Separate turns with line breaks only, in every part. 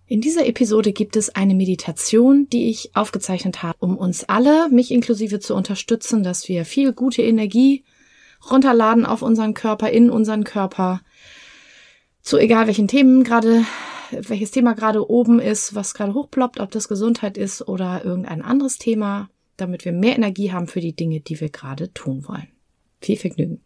In dieser Episode gibt es eine Meditation, die ich aufgezeichnet habe, um uns alle, mich inklusive, zu unterstützen, dass wir viel gute Energie runterladen auf unseren Körper, in unseren Körper, zu egal welchen Themen gerade, welches Thema gerade oben ist, was gerade hochploppt, ob das Gesundheit ist oder irgendein anderes Thema, damit wir mehr Energie haben für die Dinge, die wir gerade tun wollen. Viel Vergnügen.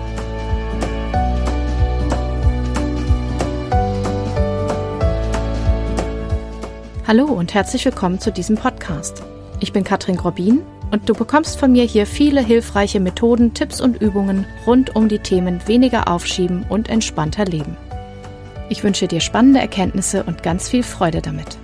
Hallo und herzlich willkommen zu diesem Podcast. Ich bin Katrin Grobin und du bekommst von mir hier viele hilfreiche Methoden, Tipps und Übungen rund um die Themen weniger aufschieben und entspannter leben. Ich wünsche dir spannende Erkenntnisse und ganz viel Freude damit.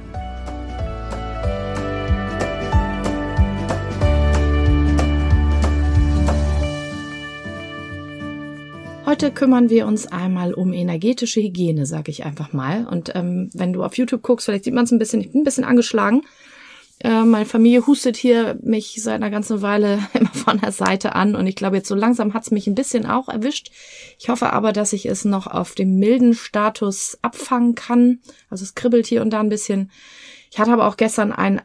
Heute kümmern wir uns einmal um energetische Hygiene, sage ich einfach mal. Und wenn du auf YouTube guckst, vielleicht sieht man es ein bisschen, ich bin ein bisschen angeschlagen. Meine Familie hustet hier mich seit einer ganzen Weile immer von der Seite an. Und ich glaube, jetzt so langsam hat es mich ein bisschen auch erwischt. Ich hoffe aber, dass ich es noch auf dem milden Status abfangen kann. Also es kribbelt hier und da ein bisschen. Ich hatte aber auch gestern einen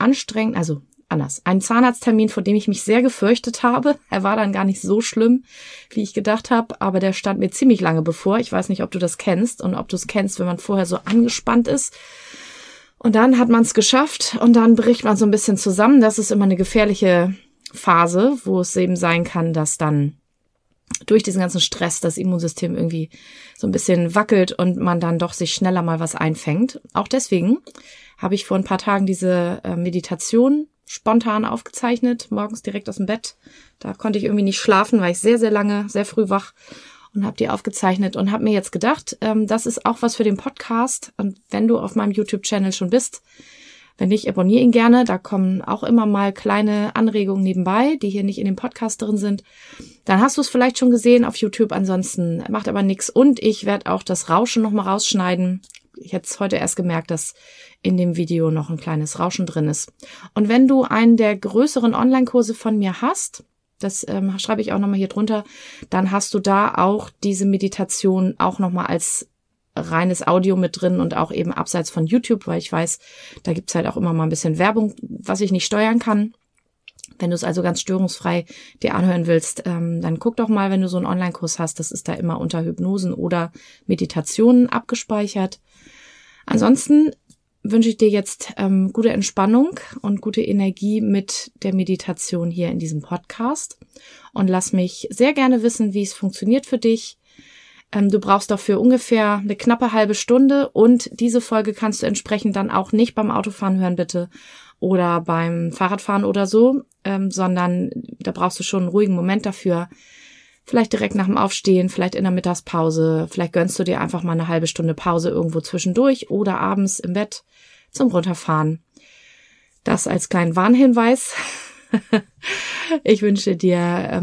einen Zahnarzttermin, vor dem ich mich sehr gefürchtet habe. Er war dann gar nicht so schlimm, wie ich gedacht habe, aber der stand mir ziemlich lange bevor. Ich weiß nicht, ob du das kennst und ob du es kennst, wenn man vorher so angespannt ist. Und dann hat man es geschafft und dann bricht man so ein bisschen zusammen. Das ist immer eine gefährliche Phase, wo es eben sein kann, dass dann durch diesen ganzen Stress das Immunsystem irgendwie so ein bisschen wackelt und man dann doch sich schneller mal was einfängt. Auch deswegen habe ich vor ein paar Tagen diese Meditation spontan aufgezeichnet, morgens direkt aus dem Bett. Da konnte ich irgendwie nicht schlafen, weil ich sehr, sehr lange, sehr früh wach und habe die aufgezeichnet und habe mir jetzt gedacht, das ist auch was für den Podcast. Und wenn du auf meinem YouTube-Channel schon bist, wenn nicht, abonniere ihn gerne. Da kommen auch immer mal kleine Anregungen nebenbei, die hier nicht in dem Podcast drin sind. Dann hast du es vielleicht schon gesehen auf YouTube, ansonsten macht aber nichts. Und ich werde auch das Rauschen nochmal rausschneiden. Ich hätte es heute erst gemerkt, dass in dem Video noch ein kleines Rauschen drin ist. Und wenn du einen der größeren Online-Kurse von mir hast, das schreibe ich auch nochmal hier drunter, dann hast du da auch diese Meditation auch nochmal als reines Audio mit drin und auch eben abseits von YouTube, weil ich weiß, da gibt's halt auch immer mal ein bisschen Werbung, was ich nicht steuern kann. Wenn du es also ganz störungsfrei dir anhören willst, dann guck doch mal, wenn du so einen Online-Kurs hast, das ist da immer unter Hypnosen oder Meditationen abgespeichert. Ansonsten wünsche ich dir jetzt gute Entspannung und gute Energie mit der Meditation hier in diesem Podcast und lass mich sehr gerne wissen, wie es funktioniert für dich. Du brauchst dafür ungefähr eine knappe halbe Stunde und diese Folge kannst du entsprechend dann auch nicht beim Autofahren hören, bitte, oder beim Fahrradfahren oder so, sondern da brauchst du schon einen ruhigen Moment dafür. Vielleicht direkt nach dem Aufstehen, vielleicht in der Mittagspause, vielleicht gönnst du dir einfach mal eine halbe Stunde Pause irgendwo zwischendurch oder abends im Bett zum Runterfahren. Das als kleinen Warnhinweis. Ich wünsche dir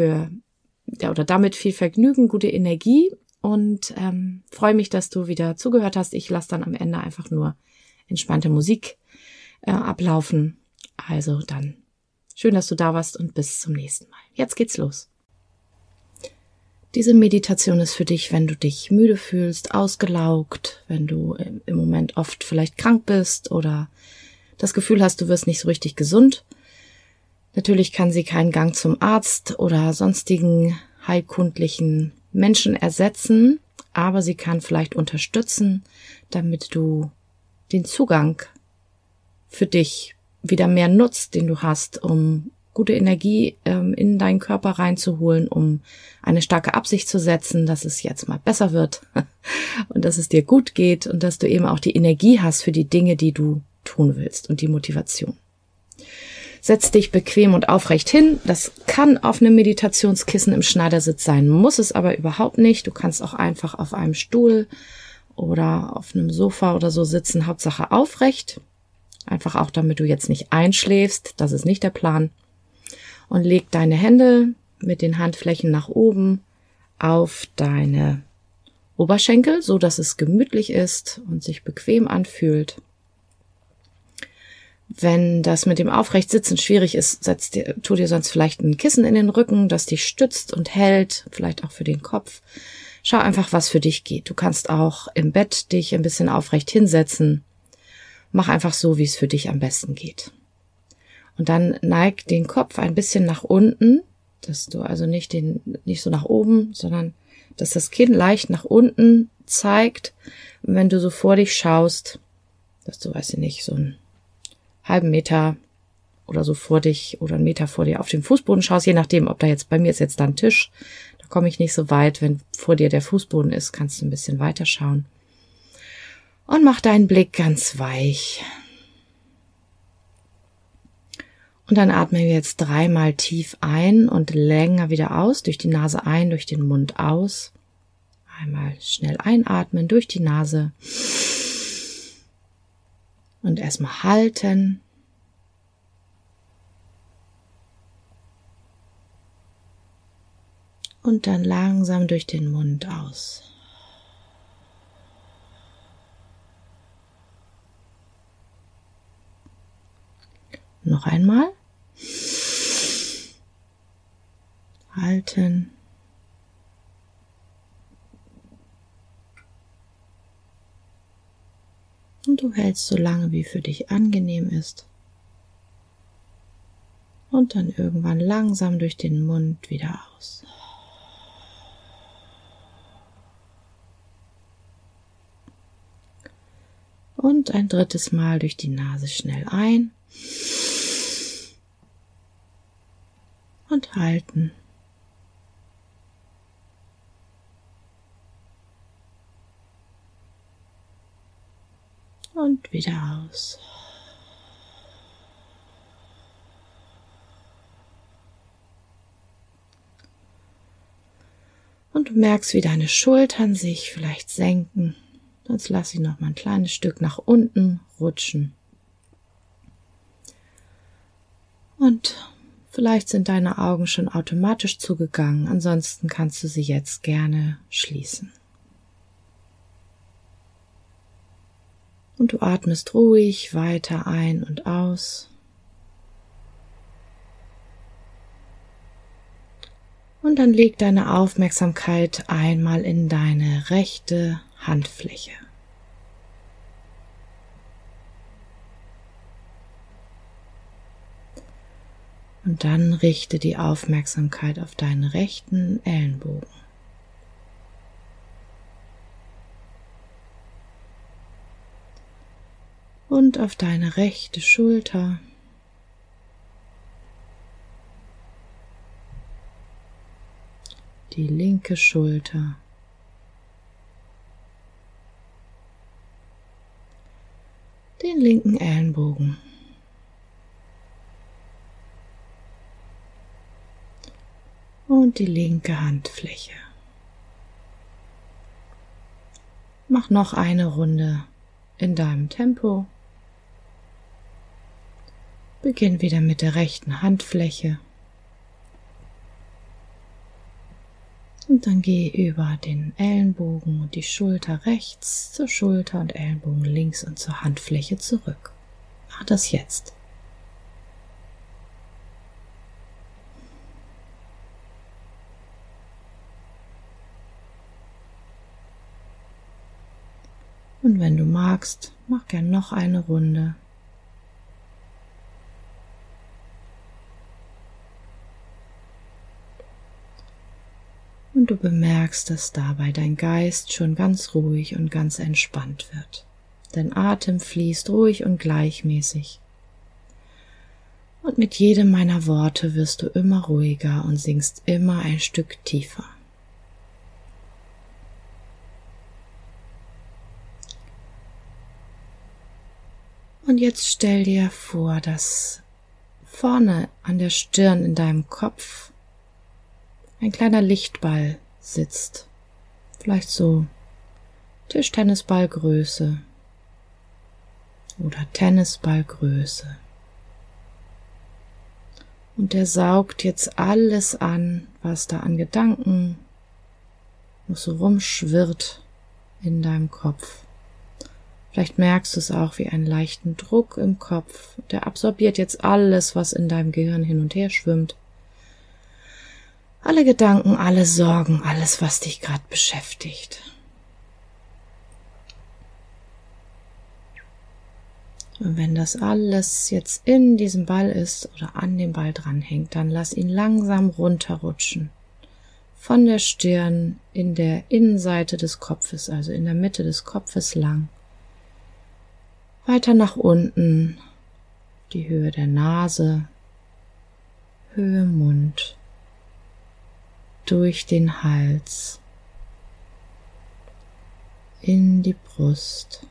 damit viel Vergnügen, gute Energie und freue mich, dass du wieder zugehört hast. Ich lasse dann am Ende einfach nur entspannte Musik ablaufen. Also dann schön, dass du da warst und bis zum nächsten Mal. Jetzt geht's los. Diese Meditation ist für dich, wenn du dich müde fühlst, ausgelaugt, wenn du im Moment oft vielleicht krank bist oder das Gefühl hast, du wirst nicht so richtig gesund. Natürlich kann sie keinen Gang zum Arzt oder sonstigen heilkundlichen Menschen ersetzen, aber sie kann vielleicht unterstützen, damit du den Zugang für dich wieder mehr nutzt, den du hast, um gute Energie in deinen Körper reinzuholen, um eine starke Absicht zu setzen, dass es jetzt mal besser wird und dass es dir gut geht und dass du eben auch die Energie hast für die Dinge, die du tun willst und die Motivation. Setz dich bequem und aufrecht hin. Das kann auf einem Meditationskissen im Schneidersitz sein, muss es aber überhaupt nicht. Du kannst auch einfach auf einem Stuhl oder auf einem Sofa oder so sitzen, Hauptsache aufrecht. Einfach auch, damit du jetzt nicht einschläfst, das ist nicht der Plan. Und leg deine Hände mit den Handflächen nach oben auf deine Oberschenkel, so dass es gemütlich ist und sich bequem anfühlt. Wenn das mit dem Aufrechtsitzen schwierig ist, tu dir sonst vielleicht ein Kissen in den Rücken, das dich stützt und hält, vielleicht auch für den Kopf. Schau einfach, was für dich geht. Du kannst auch im Bett dich ein bisschen aufrecht hinsetzen Mach einfach so, wie es für dich am besten geht. Und dann neig den Kopf ein bisschen nach unten, dass du also nicht so nach oben, sondern dass das Kinn leicht nach unten zeigt. Und wenn du so vor dich schaust, dass du, weiß ich nicht, so einen halben Meter oder so vor dich oder einen Meter vor dir auf den Fußboden schaust, je nachdem, ob da jetzt, bei mir ist jetzt da ein Tisch, da komme ich nicht so weit, wenn vor dir der Fußboden ist, kannst du ein bisschen weiter schauen. Und mach deinen Blick ganz weich. Und dann atmen wir jetzt 3-mal tief ein und länger wieder aus, durch die Nase ein, durch den Mund aus. Einmal schnell einatmen durch die Nase und erstmal halten. Und dann langsam durch den Mund aus. Noch einmal. Halten. Und du hältst so lange, wie für dich angenehm ist. Und dann irgendwann langsam durch den Mund wieder aus. Und ein drittes Mal durch die Nase schnell ein. Und halten. Und wieder aus. Und du merkst, wie deine Schultern sich vielleicht senken. Jetzt lass sie noch mal ein kleines Stück nach unten rutschen. Und vielleicht sind deine Augen schon automatisch zugegangen. Ansonsten kannst du sie jetzt gerne schließen. Und du atmest ruhig weiter ein und aus. Und dann leg deine Aufmerksamkeit einmal in deine rechte Handfläche. Und dann richte die Aufmerksamkeit auf deinen rechten Ellenbogen. Und auf deine rechte Schulter. Die linke Schulter. Den linken Ellenbogen. Und die linke Handfläche. Mach noch eine Runde in deinem Tempo. Beginn wieder mit der rechten Handfläche. Und dann geh über den Ellenbogen und die Schulter rechts zur Schulter und Ellenbogen links und zur Handfläche zurück. Mach das jetzt. Und wenn du magst, mach gern noch eine Runde. Und du bemerkst, dass dabei dein Geist schon ganz ruhig und ganz entspannt wird. Dein Atem fließt ruhig und gleichmäßig. Und mit jedem meiner Worte wirst du immer ruhiger und sinkst immer ein Stück tiefer. Und jetzt stell dir vor, dass vorne an der Stirn in deinem Kopf ein kleiner Lichtball sitzt. Vielleicht so Tischtennisballgröße oder Tennisballgröße. Und der saugt jetzt alles an, was da an Gedanken noch so rumschwirrt in deinem Kopf. Vielleicht merkst du es auch wie einen leichten Druck im Kopf. Der absorbiert jetzt alles, was in deinem Gehirn hin und her schwimmt. Alle Gedanken, alle Sorgen, alles, was dich gerade beschäftigt. Und wenn das alles jetzt in diesem Ball ist oder an dem Ball dranhängt, dann lass ihn langsam runterrutschen. Von der Stirn in der Innenseite des Kopfes, also in der Mitte des Kopfes lang. Weiter nach unten, die Höhe der Nase, Höhe Mund, durch den Hals, in die Brust.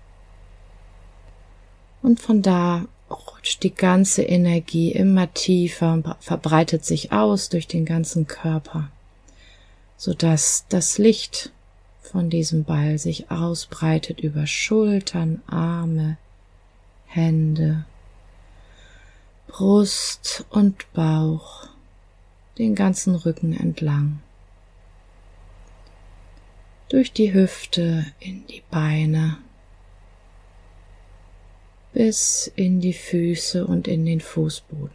Und von da rutscht die ganze Energie immer tiefer und verbreitet sich aus durch den ganzen Körper, sodass das Licht von diesem Ball sich ausbreitet über Schultern, Arme, Hände, Brust und Bauch, den ganzen Rücken entlang, durch die Hüfte in die Beine, bis in die Füße und in den Fußboden.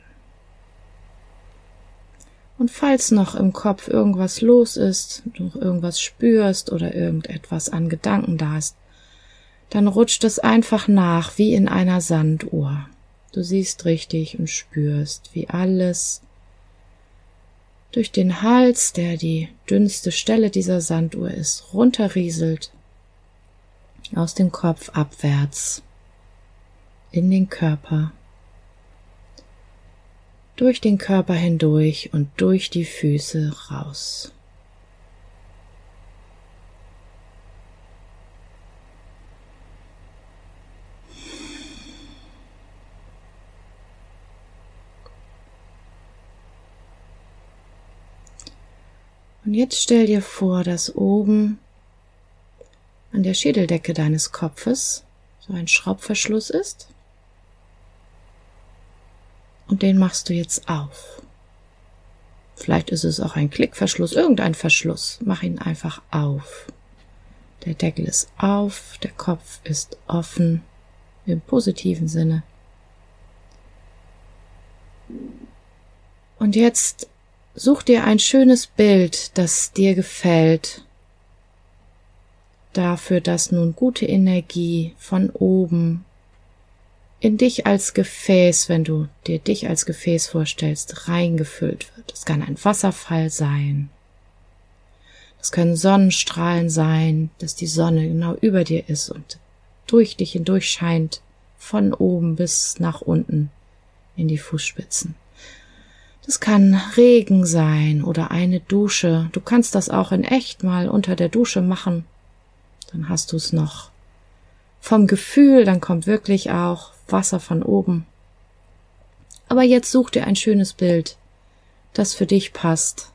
Und falls noch im Kopf irgendwas los ist, du irgendwas spürst oder irgendetwas an Gedanken da ist, dann rutscht es einfach nach wie in einer Sanduhr. Du siehst richtig und spürst, wie alles durch den Hals, der die dünnste Stelle dieser Sanduhr ist, runterrieselt, aus dem Kopf abwärts, in den Körper, durch den Körper hindurch und durch die Füße raus. Und jetzt stell dir vor, dass oben an der Schädeldecke deines Kopfes so ein Schraubverschluss ist. Und den machst du jetzt auf. Vielleicht ist es auch ein Klickverschluss, irgendein Verschluss. Mach ihn einfach auf. Der Deckel ist auf, der Kopf ist offen, im positiven Sinne. Und jetzt such dir ein schönes Bild, das dir gefällt, dafür, dass nun gute Energie von oben in dich als Gefäß, wenn du dir dich als Gefäß vorstellst, reingefüllt wird. Es kann ein Wasserfall sein, es können Sonnenstrahlen sein, dass die Sonne genau über dir ist und durch dich hindurch scheint, von oben bis nach unten in die Fußspitzen. Das kann Regen sein oder eine Dusche. Du kannst das auch in echt mal unter der Dusche machen. Dann hast du es noch vom Gefühl, dann kommt wirklich auch Wasser von oben. Aber jetzt such dir ein schönes Bild, das für dich passt.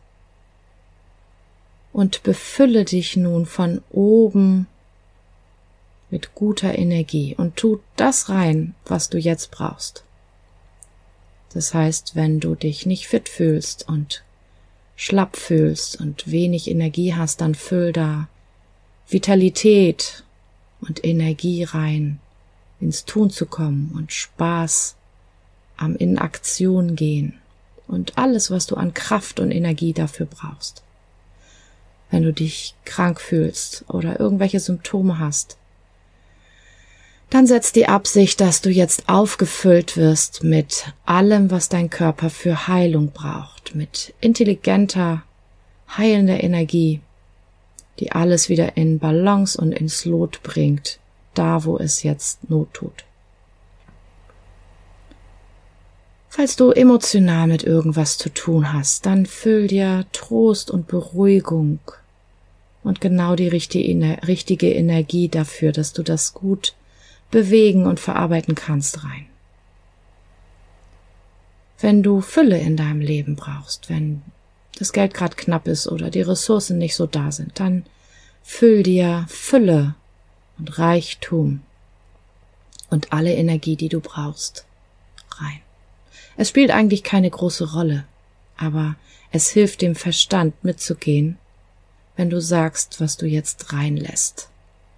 Und befülle dich nun von oben mit guter Energie und tu das rein, was du jetzt brauchst. Das heißt, wenn du dich nicht fit fühlst und schlapp fühlst und wenig Energie hast, dann füll da Vitalität und Energie rein, ins Tun zu kommen und Spaß am in Aktion gehen und alles, was du an Kraft und Energie dafür brauchst. Wenn du dich krank fühlst oder irgendwelche Symptome hast, dann setz die Absicht, dass du jetzt aufgefüllt wirst mit allem, was dein Körper für Heilung braucht, mit intelligenter, heilender Energie, die alles wieder in Balance und ins Lot bringt, da wo es jetzt Not tut. Falls du emotional mit irgendwas zu tun hast, dann füll dir Trost und Beruhigung und genau die richtige Energie dafür, dass du das gut bewegen und verarbeiten kannst rein. Wenn du Fülle in deinem Leben brauchst, wenn das Geld gerade knapp ist oder die Ressourcen nicht so da sind, dann füll dir Fülle und Reichtum und alle Energie, die du brauchst, rein. Es spielt eigentlich keine große Rolle, aber es hilft dem Verstand mitzugehen, wenn du sagst, was du jetzt reinlässt.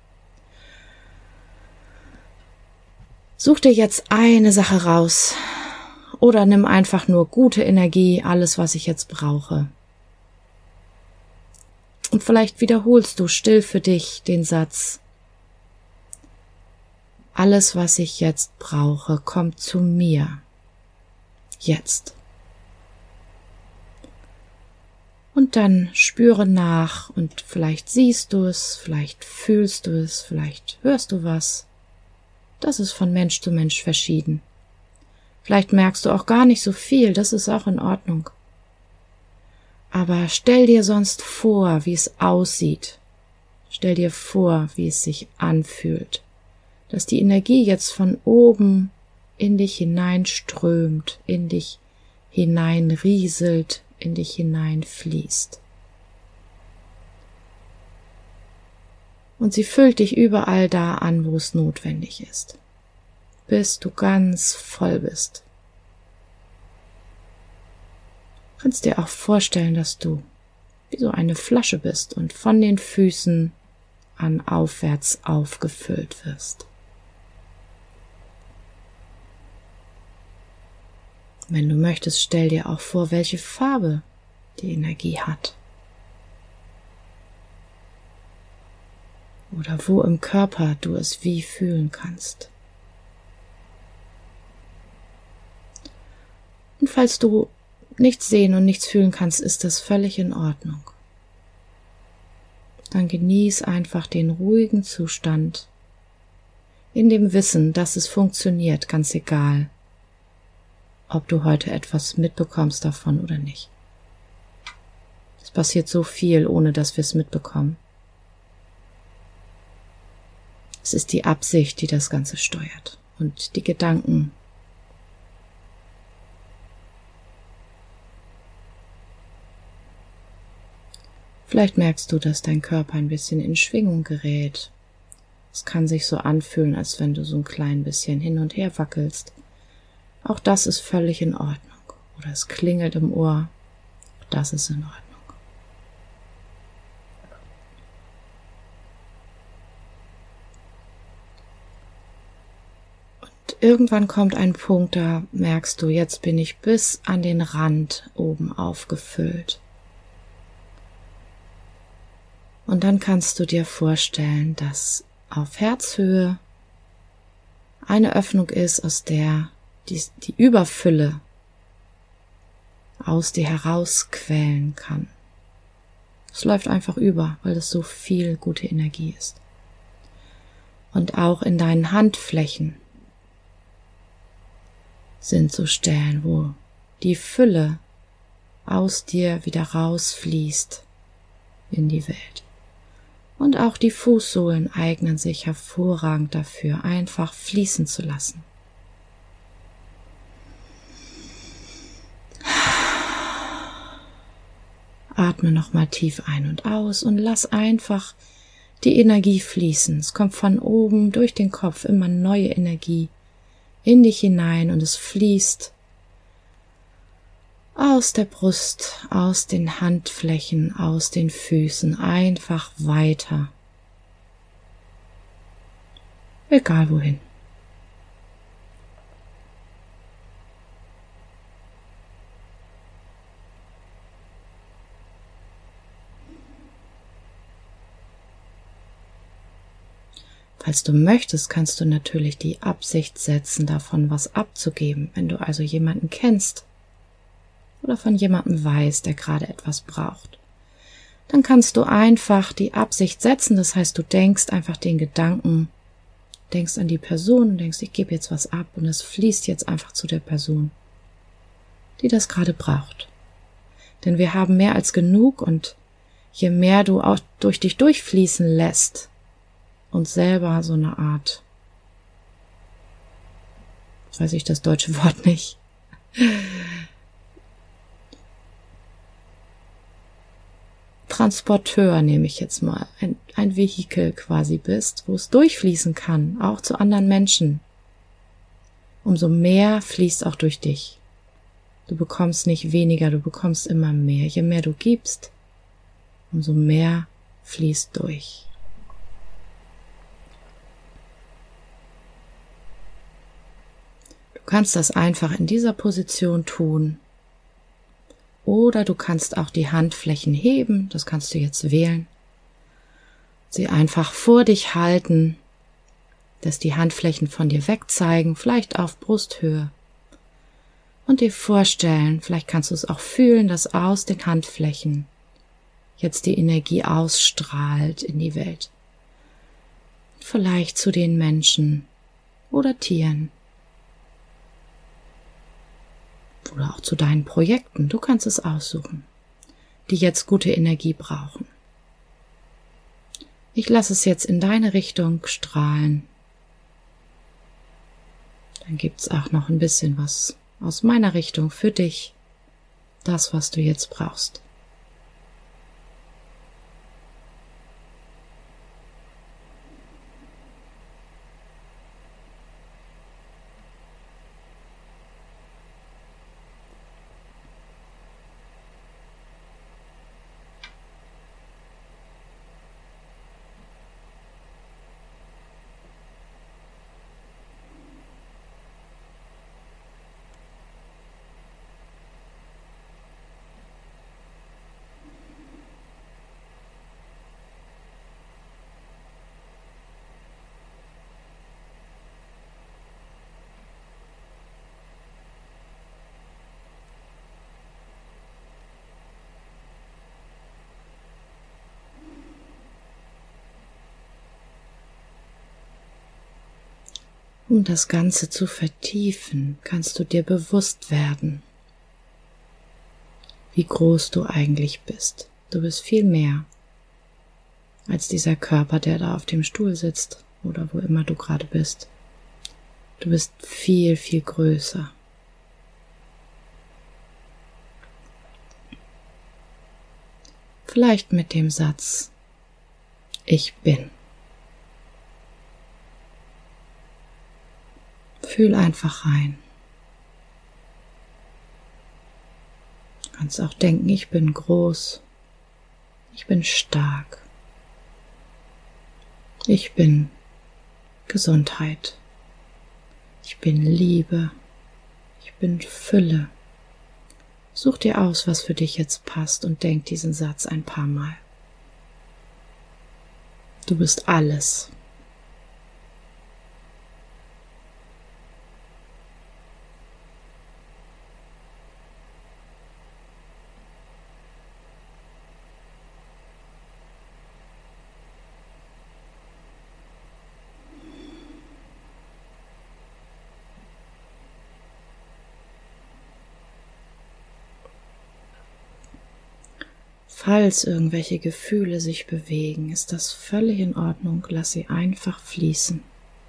Such dir jetzt eine Sache raus oder nimm einfach nur gute Energie, alles, was ich jetzt brauche. Und vielleicht wiederholst du still für dich den Satz: Alles, was ich jetzt brauche, kommt zu mir. Jetzt. Und dann spüre nach und vielleicht siehst du es, vielleicht fühlst du es, vielleicht hörst du was. Das ist von Mensch zu Mensch verschieden. Vielleicht merkst du auch gar nicht so viel, das ist auch in Ordnung. Aber stell dir sonst vor, wie es aussieht. Stell dir vor, wie es sich anfühlt, dass die Energie jetzt von oben in dich hineinströmt, in dich hineinrieselt, in dich hineinfließt. Und sie füllt dich überall da an, wo es notwendig ist, bis du ganz voll bist. Du kannst dir auch vorstellen, dass du wie so eine Flasche bist und von den Füßen an aufwärts aufgefüllt wirst. Wenn du möchtest, stell dir auch vor, welche Farbe die Energie hat. Oder wo im Körper du es wie fühlen kannst. Und falls du nichts sehen und nichts fühlen kannst, ist das völlig in Ordnung. Dann genieß einfach den ruhigen Zustand in dem Wissen, dass es funktioniert, ganz egal, ob du heute etwas mitbekommst davon oder nicht. Es passiert so viel, ohne dass wir es mitbekommen. Es ist die Absicht, die das Ganze steuert und die Gedanken. Vielleicht merkst du, dass dein Körper ein bisschen in Schwingung gerät. Es kann sich so anfühlen, als wenn du so ein klein bisschen hin und her wackelst. Auch das ist völlig in Ordnung. Oder es klingelt im Ohr. Auch das ist in Ordnung. Und irgendwann kommt ein Punkt, da merkst du, jetzt bin ich bis an den Rand oben aufgefüllt. Und dann kannst du dir vorstellen, dass auf Herzhöhe eine Öffnung ist, aus der die Überfülle aus dir herausquellen kann. Es läuft einfach über, weil es so viel gute Energie ist. Und auch in deinen Handflächen sind so Stellen, wo die Fülle aus dir wieder rausfließt in die Welt. Und auch die Fußsohlen eignen sich hervorragend dafür, einfach fließen zu lassen. Atme nochmal tief ein und aus und lass einfach die Energie fließen. Es kommt von oben durch den Kopf immer neue Energie in dich hinein und es fließt aus der Brust, aus den Handflächen, aus den Füßen einfach weiter. Egal wohin. Falls du möchtest, kannst du natürlich die Absicht setzen, davon was abzugeben, wenn du also jemanden kennst oder von jemandem weißt, der gerade etwas braucht. Dann kannst du einfach die Absicht setzen, das heißt, du denkst einfach den Gedanken, denkst an die Person und denkst, ich gebe jetzt was ab und es fließt jetzt einfach zu der Person, die das gerade braucht. Denn wir haben mehr als genug und je mehr du auch durch dich durchfließen lässt, und selber so eine Art, weiß ich das deutsche Wort nicht, Transporteur nehme ich jetzt mal, ein Vehikel quasi bist, wo es durchfließen kann, auch zu anderen Menschen. Umso mehr fließt auch durch dich. Du bekommst nicht weniger, du bekommst immer mehr. Je mehr du gibst, umso mehr fließt durch. Du kannst das einfach in dieser Position tun. Oder du kannst auch die Handflächen heben, das kannst du jetzt wählen. Sie einfach vor dich halten dass die Handflächen von dir wegzeigen, vielleicht auf Brusthöhe. Und dir vorstellen, vielleicht kannst du es auch fühlen, dass aus den Handflächen jetzt die Energie ausstrahlt in die Welt. Vielleicht zu den Menschen oder Tieren. Oder auch zu deinen Projekten, du kannst es aussuchen, die jetzt gute Energie brauchen. Ich lasse es jetzt in deine Richtung strahlen. Dann gibt's auch noch ein bisschen was aus meiner Richtung für dich, das, was du jetzt brauchst. Um das Ganze zu vertiefen, kannst du dir bewusst werden, wie groß du eigentlich bist. Du bist viel mehr als dieser Körper, der da auf dem Stuhl sitzt oder wo immer du gerade bist. Du bist viel, viel größer. Vielleicht mit dem Satz, ich bin. Fühl einfach rein. Du kannst auch denken, ich bin groß, ich bin stark, ich bin Gesundheit, ich bin Liebe, ich bin Fülle. Such dir aus, was für dich jetzt passt und denk diesen Satz ein paar Mal. Du bist alles. Falls irgendwelche Gefühle sich bewegen, ist das völlig in Ordnung. Lass sie einfach fließen.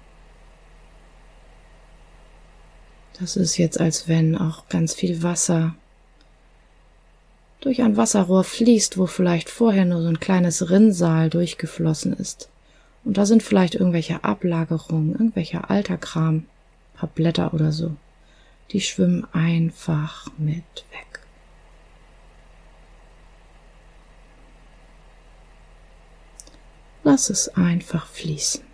Das ist jetzt, als wenn auch ganz viel Wasser durch ein Wasserrohr fließt, wo vielleicht vorher nur so ein kleines Rinnsal durchgeflossen ist. Und da sind vielleicht irgendwelche Ablagerungen, irgendwelcher alter Kram, ein paar Blätter oder so. Die schwimmen einfach mit weg. Lass es einfach fließen.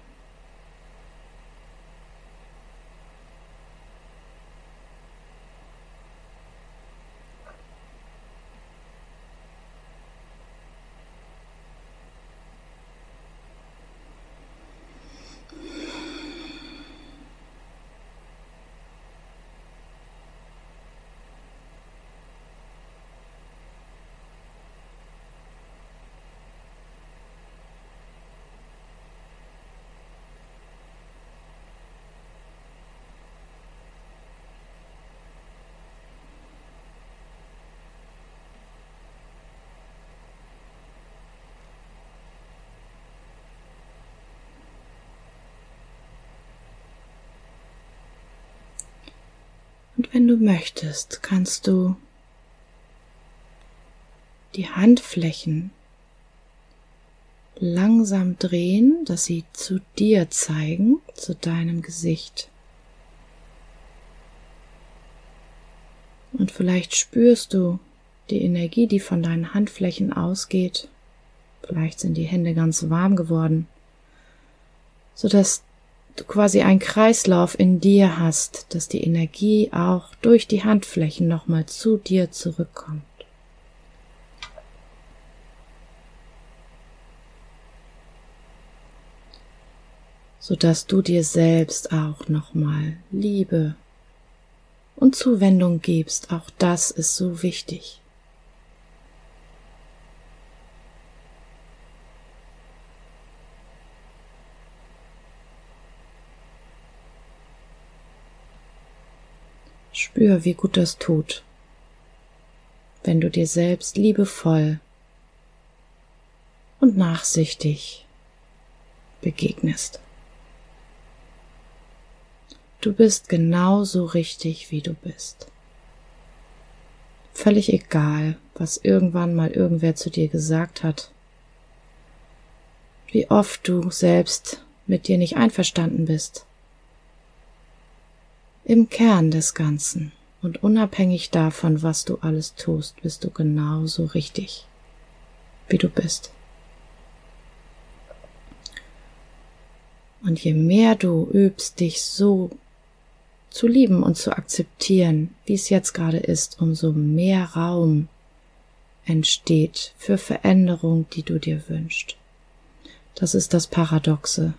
Und wenn du möchtest, kannst du die Handflächen langsam drehen, dass sie zu dir zeigen, zu deinem Gesicht. Und vielleicht spürst du die Energie, die von deinen Handflächen ausgeht. Vielleicht sind die Hände ganz warm geworden, sodass du quasi einen Kreislauf in dir hast, dass die Energie auch durch die Handflächen nochmal zu dir zurückkommt. sodass du dir selbst auch nochmal Liebe und Zuwendung gibst. Auch das ist so wichtig. Spür, wie gut das tut, wenn du dir selbst liebevoll und nachsichtig begegnest. Du bist genauso richtig, wie du bist. Völlig egal, was irgendwann mal irgendwer zu dir gesagt hat, wie oft du selbst mit dir nicht einverstanden bist. Im Kern des Ganzen und unabhängig davon, was du alles tust, bist du genauso richtig, wie du bist. Und je mehr du übst, dich so zu lieben und zu akzeptieren, wie es jetzt gerade ist, umso mehr Raum entsteht für Veränderung, die du dir wünschst. Das ist das Paradoxe.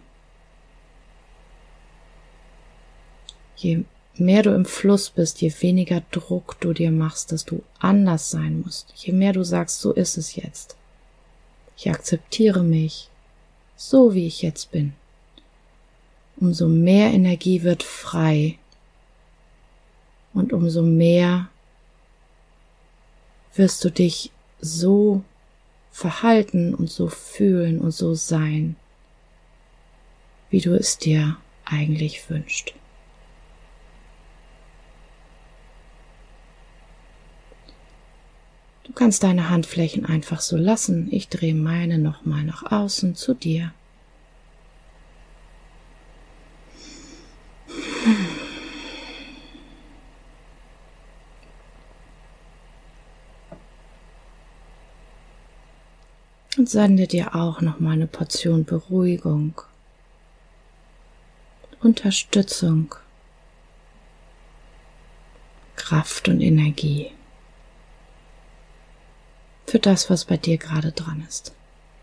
Je mehr du im Fluss bist, je weniger Druck du dir machst, dass du anders sein musst, je mehr du sagst, so ist es jetzt. Ich akzeptiere mich, so wie ich jetzt bin. Umso mehr Energie wird frei und umso mehr wirst du dich so verhalten und so fühlen und so sein, wie du es dir eigentlich wünschst. Du kannst deine Handflächen einfach so lassen. Ich drehe meine nochmal nach außen zu dir. Und sende dir auch nochmal eine Portion Beruhigung, Unterstützung, Kraft und Energie für das, was bei dir gerade dran ist.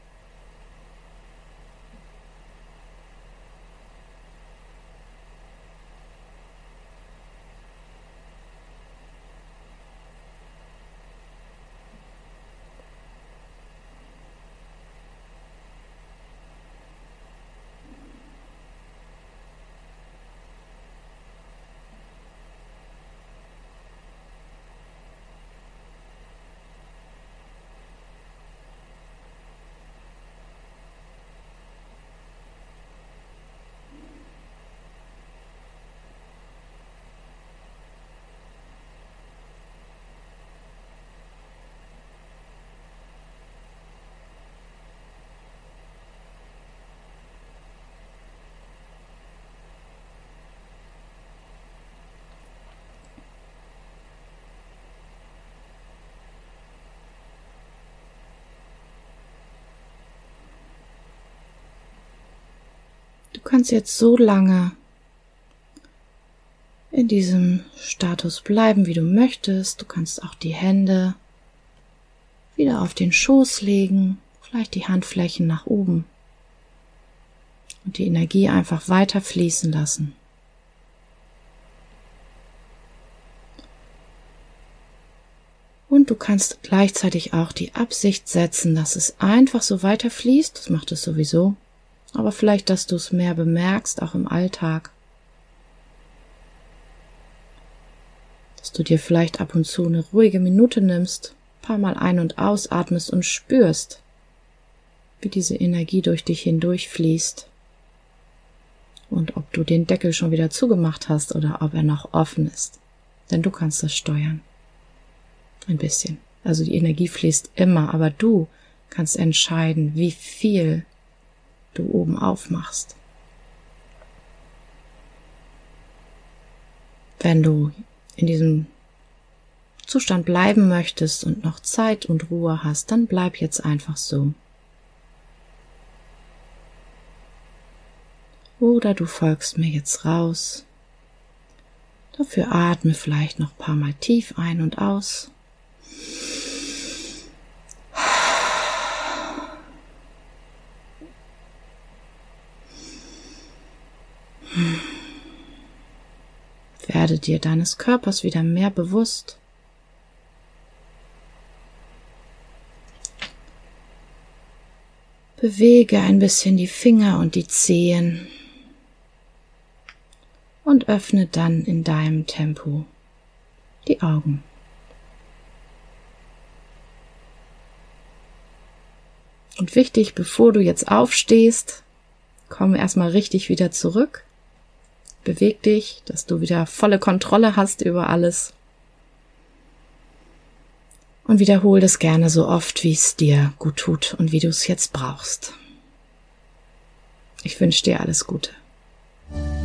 Du kannst jetzt so lange in diesem Status bleiben, wie du möchtest. Du kannst auch die Hände wieder auf den Schoß legen, vielleicht die Handflächen nach oben und die Energie einfach weiter fließen lassen. Und du kannst gleichzeitig auch die Absicht setzen, dass es einfach so weiter fließt. Das macht es sowieso. Aber vielleicht, dass du es mehr bemerkst, auch im Alltag. Dass du dir vielleicht ab und zu eine ruhige Minute nimmst, ein paar Mal ein- und ausatmest und spürst, wie diese Energie durch dich hindurch fließt. Und ob du den Deckel schon wieder zugemacht hast oder ob er noch offen ist. Denn du kannst das steuern. Ein bisschen. Also die Energie fließt immer, aber du kannst entscheiden, wie viel du oben aufmachst. Wenn du in diesem Zustand bleiben möchtest und noch Zeit und Ruhe hast, dann bleib jetzt einfach so. Oder du folgst mir jetzt raus. Dafür atme vielleicht noch ein paar Mal tief ein und aus. Werde dir deines Körpers wieder mehr bewusst. Bewege ein bisschen die Finger und die Zehen und öffne dann in deinem Tempo die Augen. Und wichtig, bevor du jetzt aufstehst, komm erstmal richtig wieder zurück. Beweg dich, dass du wieder volle Kontrolle hast über alles. Und wiederhol das gerne so oft, wie es dir gut tut und wie du es jetzt brauchst. Ich wünsche dir alles Gute.